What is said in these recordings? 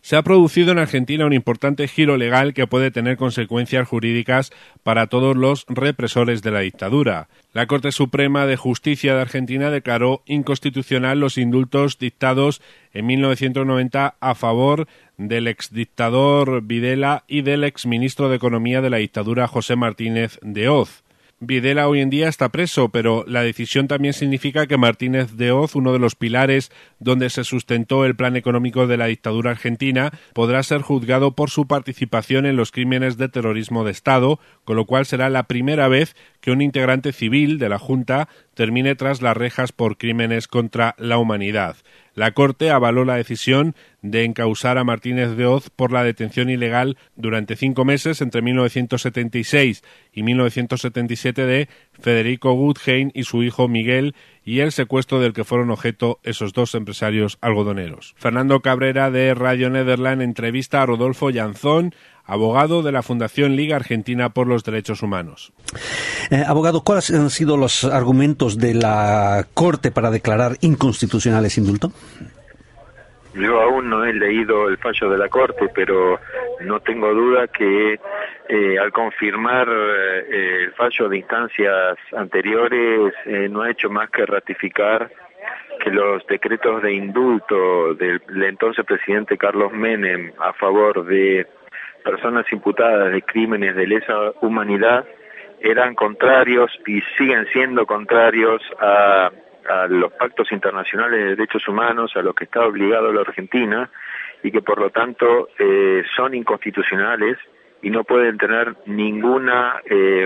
Se ha producido en Argentina un importante giro legal que puede tener consecuencias jurídicas para todos los represores de la dictadura. La Corte Suprema de Justicia de Argentina declaró inconstitucional los indultos dictados en 1990 a favor del exdictador Videla y del exministro de Economía de la dictadura José Martínez de Hoz. Videla hoy en día está preso, pero la decisión también significa que Martínez de Hoz, uno de los pilares donde se sustentó el plan económico de la dictadura argentina, podrá ser juzgado por su participación en los crímenes de terrorismo de Estado, con lo cual será la primera vez que un integrante civil de la Junta termine tras las rejas por crímenes contra la humanidad. La Corte avaló la decisión de encausar a Martínez de Hoz por la detención ilegal durante 5 meses entre 1976 y 1977 de Federico Guggenheim y su hijo Miguel y el secuestro del que fueron objeto esos dos empresarios algodoneros. Fernando Cabrera de Radio Nederland entrevista a Rodolfo Llanzón, abogado de la Fundación Liga Argentina por los Derechos Humanos. Abogado, ¿cuáles han sido los argumentos de la Corte para declarar inconstitucional ese indulto? Yo aún no he leído el fallo de la Corte, pero no tengo duda que al confirmar el fallo de instancias anteriores no ha hecho más que ratificar que los decretos de indulto del entonces presidente Carlos Menem a favor de personas imputadas de crímenes de lesa humanidad eran contrarios y siguen siendo contrarios a los pactos internacionales de derechos humanos a los que está obligado la Argentina y que por lo tanto son inconstitucionales y no pueden tener ninguna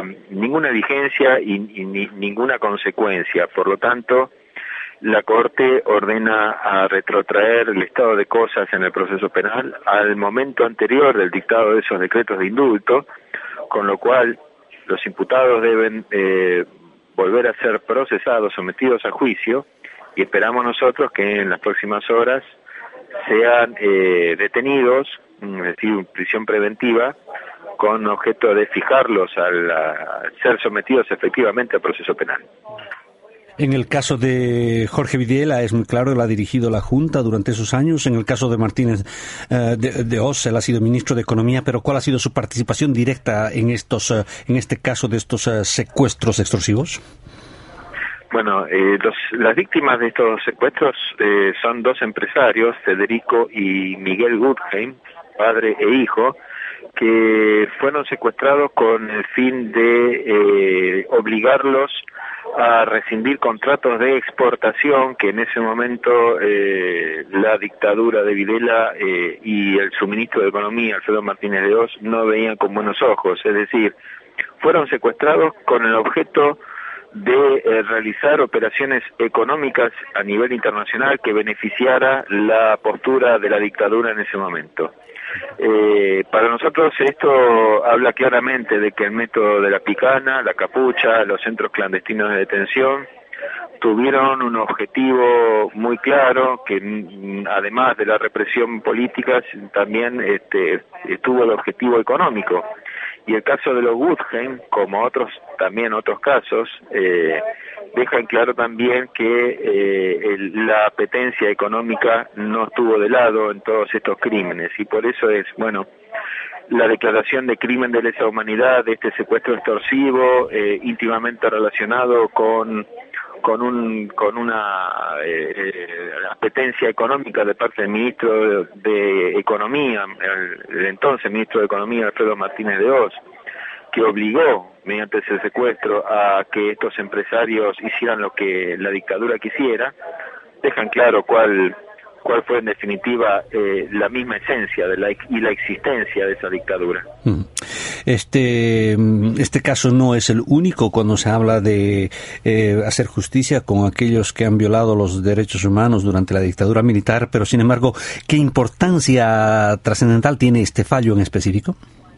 vigencia y ninguna consecuencia. Por lo tanto, la Corte ordena a retrotraer el estado de cosas en el proceso penal al momento anterior del dictado de esos decretos de indulto, con lo cual los imputados deben volver a ser procesados, sometidos a juicio, y esperamos nosotros que en las próximas horas sean detenidos, es decir, prisión preventiva, con objeto de fijarlos al ser sometidos efectivamente al proceso penal. En el caso de Jorge Videla es muy claro, él ha dirigido la Junta durante esos años. En el caso de Martínez de Hoz, él ha sido ministro de Economía, pero ¿cuál ha sido su participación directa en este caso de estos secuestros extorsivos? Bueno, las víctimas de estos secuestros son dos empresarios, Federico y Miguel Guggenheim, padre e hijo, que fueron secuestrados con el fin de obligarlos a rescindir contratos de exportación que en ese momento la dictadura de Videla y el suministro de Economía, Alfredo Martínez de Hoz, no veían con buenos ojos. Es decir, fueron secuestrados con el objeto de realizar operaciones económicas a nivel internacional que beneficiara la postura de la dictadura en ese momento. Para nosotros esto habla claramente de que el método de la picana, la capucha, los centros clandestinos de detención tuvieron un objetivo muy claro que además de la represión política también tuvo el objetivo económico. Y el caso de los Guggenheim, como otros casos, dejan claro también que la apetencia económica no estuvo de lado en todos estos crímenes, y por eso es, la declaración de crimen de lesa humanidad, de este secuestro extorsivo, íntimamente relacionado con una apetencia económica de parte del ministro de Economía, el entonces ministro de Economía Alfredo Martínez de Hoz, que obligó mediante ese secuestro a que estos empresarios hicieran lo que la dictadura quisiera, dejan claro cuál fue en definitiva la misma esencia y la existencia de esa dictadura. Este caso no es el único cuando se habla de hacer justicia con aquellos que han violado los derechos humanos durante la dictadura militar, pero sin embargo, ¿qué importancia trascendental tiene este fallo en específico?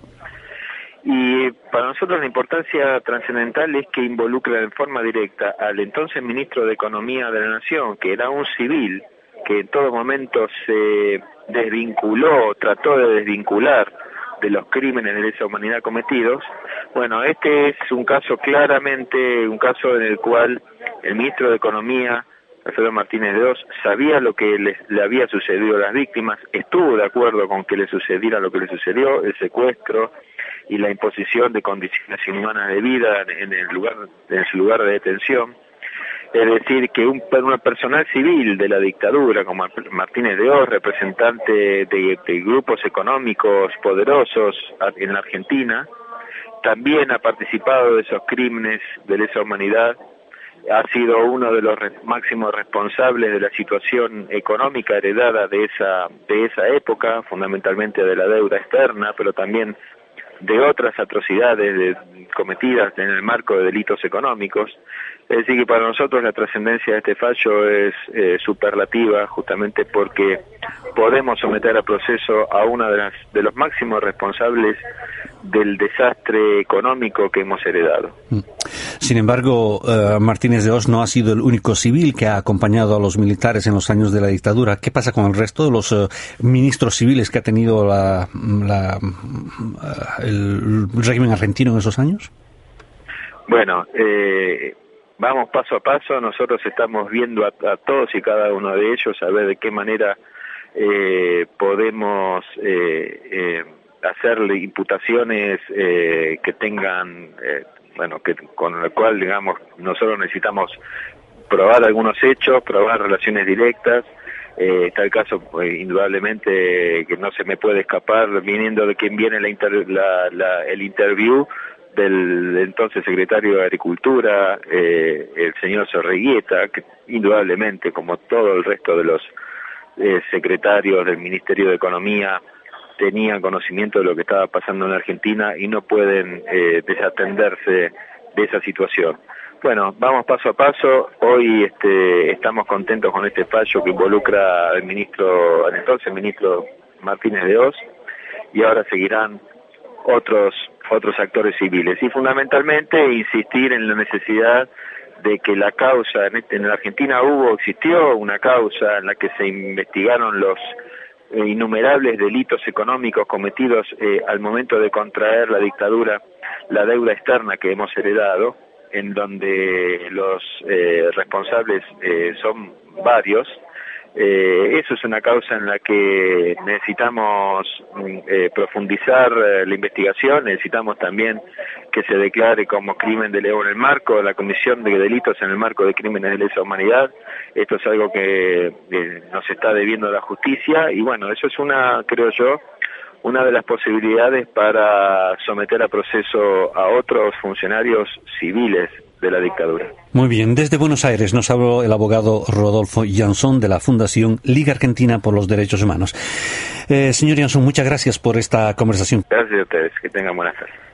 Y para nosotros la importancia trascendental es que involucra en forma directa al entonces ministro de Economía de la Nación, que era un civil, que en todo momento se trató de desvincular de los crímenes de lesa humanidad cometidos. Bueno, este es claramente un caso en el cual el ministro de Economía Alfredo Martínez de Hoz, sabía lo que le había sucedido a las víctimas, estuvo de acuerdo con que le sucediera lo que le sucedió, el secuestro y la imposición de condiciones inhumanas de vida en su lugar de detención. Es decir, que un personal civil de la dictadura, como Martínez de Hoz, representante de grupos económicos poderosos en la Argentina, también ha participado de esos crímenes de lesa humanidad, ha sido uno de los máximos responsables de la situación económica heredada de esa época, fundamentalmente de la deuda externa, pero también de otras atrocidades cometidas en el marco de delitos económicos. Es decir, que para nosotros la trascendencia de este fallo es superlativa, justamente porque podemos someter a proceso a uno de los máximos responsables del desastre económico que hemos heredado. Sin embargo, Martínez de Hoz no ha sido el único civil que ha acompañado a los militares en los años de la dictadura. ¿Qué pasa con el resto de los ministros civiles que ha tenido el régimen argentino en esos años? Bueno, vamos paso a paso. Nosotros estamos viendo a todos y cada uno de ellos a ver de qué manera podemos hacerle imputaciones que tengan, con la cual, digamos, nosotros necesitamos probar algunos hechos, probar relaciones directas. Está el caso, indudablemente, que no se me puede escapar, viniendo de quien viene el interview del entonces secretario de Agricultura, el señor Sorreguieta, que indudablemente, como todo el resto de los secretarios del Ministerio de Economía, tenían conocimiento de lo que estaba pasando en Argentina y no pueden desatenderse de esa situación. Bueno, vamos paso a paso. Hoy estamos contentos con este fallo que involucra al entonces ministro Martínez de Hoz, y ahora seguirán otros actores civiles. Y fundamentalmente insistir en la necesidad de que la causa, en la Argentina existió una causa en la que se investigaron los innumerables delitos económicos cometidos al momento de contraer la dictadura, la deuda externa que hemos heredado, en donde los responsables son varios. Eso es una causa en la que necesitamos profundizar la investigación, necesitamos también que se declare como crimen de lesa en el marco de la Comisión de Delitos en el marco de Crímenes de Lesa Humanidad. Esto es algo que nos está debiendo la justicia, y bueno, eso es creo yo, una de las posibilidades para someter a proceso a otros funcionarios civiles de la dictadura. Muy bien, desde Buenos Aires nos habló el abogado Rodolfo Jansson de la Fundación Liga Argentina por los Derechos Humanos. Señor Jansson, muchas gracias por esta conversación. Gracias a ustedes, que tengan buenas tardes.